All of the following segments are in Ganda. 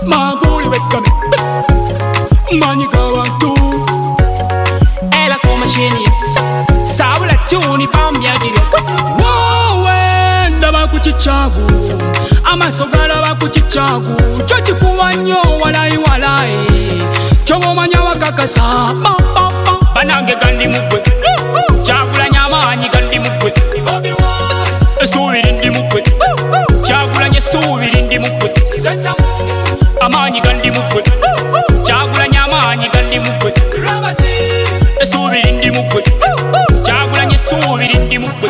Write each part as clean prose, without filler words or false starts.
Mavuli wekame Manika wantu Ela kuma shini Sabula tuni pambia jiri Wowe ndaba kuchichagu Ama sogala wa kuchichagu Chochi kuwanyo walai walai Chowo manya wakakasa Banange gandi mugwe Chagula nyama anyi gandi mugwe Esuviri ndi mugwe Chagula nye suviri ndi mugwe Amanyi gandi mugwe Chagula nyama anyi gandi mugwe Esuviri ndi mugwe Chagula nye suviri ndi mugwe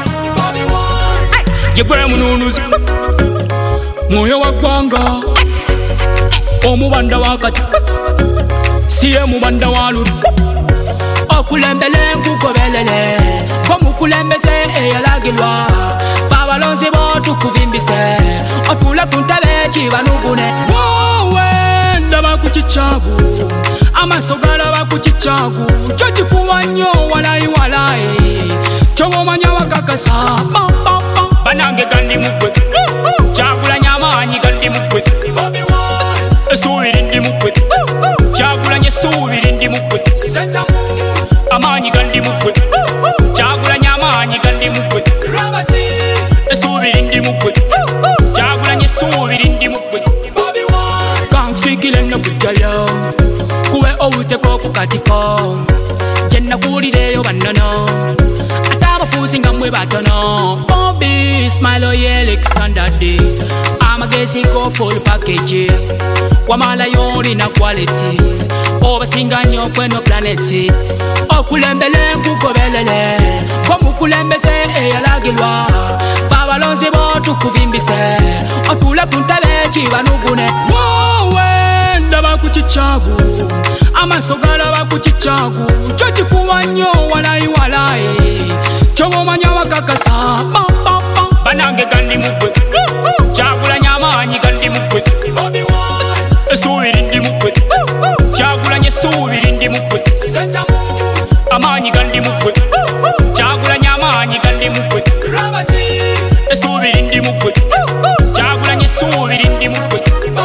Jegwe mununuzi Moyo wa gwanga Omubanda wakati Siye mubanda waluru Okulembele nkukobelele Komukulembese eyalagilwa Fabalonzi botu kuvimbise Otula kuntabe chibanugune Wowe ndaba kuchichagu Amasogala wa kuchichagu Chochi kuwanyo walai walai Chowo manya wakakasa Banange gandi mugwe Chagula nyama anyi gandi mugwe Esuviri ndi mugwe Chagula nye suviri ndi mugwe Amanyi gandi mugwe Chagula nyama anyi gandi mugwe Esuviri ndi mugwe Chagula nye suviri ndi mugwe Kansikile no kujalo Kuwe owute koko katiko Jenna kulireyo banono Atabafuzi nga mwe batono Bobby smile oyele standard Amagesi go full package Wamala yori na quality Obasinga nyo kweno planeti Okulembele nkukobelele Komukulembese eyalagilwa Fabalonzi botu kuvimbise Otula kuntabe chibanugune Wowe ndaba kuchichagu Amasogala wa kuchichagu Chochi kuwanyo walai walai Chowo manya wakakasa Banange gandi mugwe Chagula nyama anyi gandi mugwe Esuviri ndi mugwe Chagula nye suviri ndi mugwe Amanyi gandi mugwe Chagula nyama anyi gandi mugwe Esuviri ndi mugwe Chagula nye suviri ndi mugwe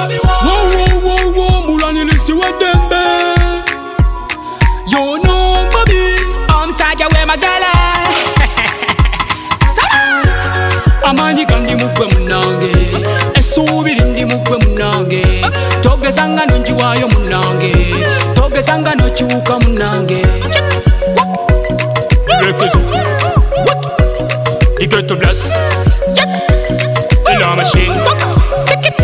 Wo mulanilisi wedembe Yo no baby Omsaja we magala Amanyi gandi mugwe munange Esuviri ndi mugwe munange Togesanga nonji wayo munange Togesanga no chuka munange Rekezo The ghetto blast The law machine Stick it